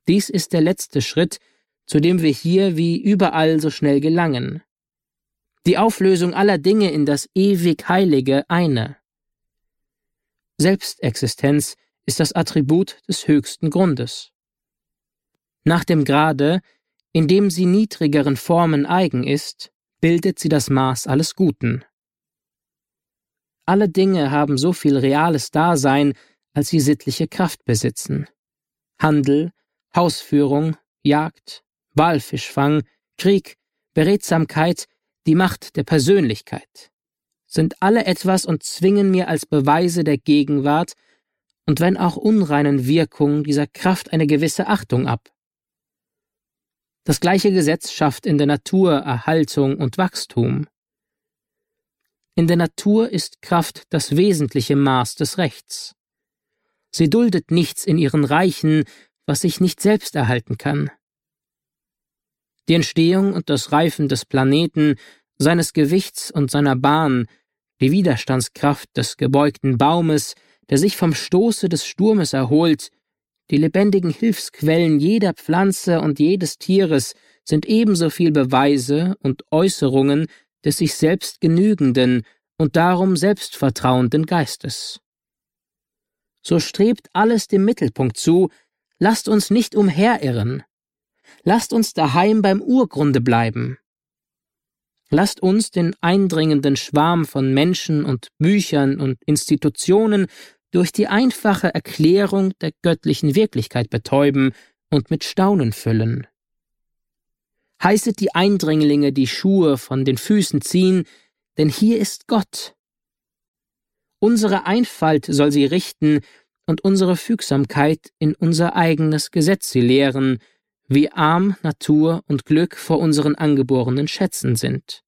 Dies ist der letzte Schritt, zu dem wir hier wie überall so schnell gelangen. Die Auflösung aller Dinge in das ewig Heilige Eine. Selbstexistenz ist das Attribut des höchsten Grundes. Nach dem Grade, in dem sie niedrigeren Formen eigen ist, bildet sie das Maß alles Guten. Alle Dinge haben so viel reales Dasein, als sie sittliche Kraft besitzen. Handel, Hausführung, Jagd, Walfischfang, Krieg, Beredsamkeit, die Macht der Persönlichkeit, sind alle etwas und zwingen mir als Beweise der Gegenwart und wenn auch unreinen Wirkung dieser Kraft eine gewisse Achtung ab. Das gleiche Gesetz schafft in der Natur Erhaltung und Wachstum. In der Natur ist Kraft das wesentliche Maß des Rechts. Sie duldet nichts in ihren Reichen, was sich nicht selbst erhalten kann. Die Entstehung und das Reifen des Planeten, seines Gewichts und seiner Bahn, die Widerstandskraft des gebeugten Baumes, der sich vom Stoße des Sturmes erholt, die lebendigen Hilfsquellen jeder Pflanze und jedes Tieres sind ebenso viel Beweise und Äußerungen des sich selbst genügenden und darum selbstvertrauenden Geistes. So strebt alles dem Mittelpunkt zu, lasst uns nicht umherirren. Lasst uns daheim beim Urgrunde bleiben. Lasst uns den eindringenden Schwarm von Menschen und Büchern und Institutionen durch die einfache Erklärung der göttlichen Wirklichkeit betäuben und mit Staunen füllen. Heißet die Eindringlinge die Schuhe von den Füßen ziehen, denn hier ist Gott. Unsere Einfalt soll sie richten und unsere Fügsamkeit in unser eigenes Gesetz sie lehren, wie arm Natur und Glück vor unseren angeborenen Schätzen sind.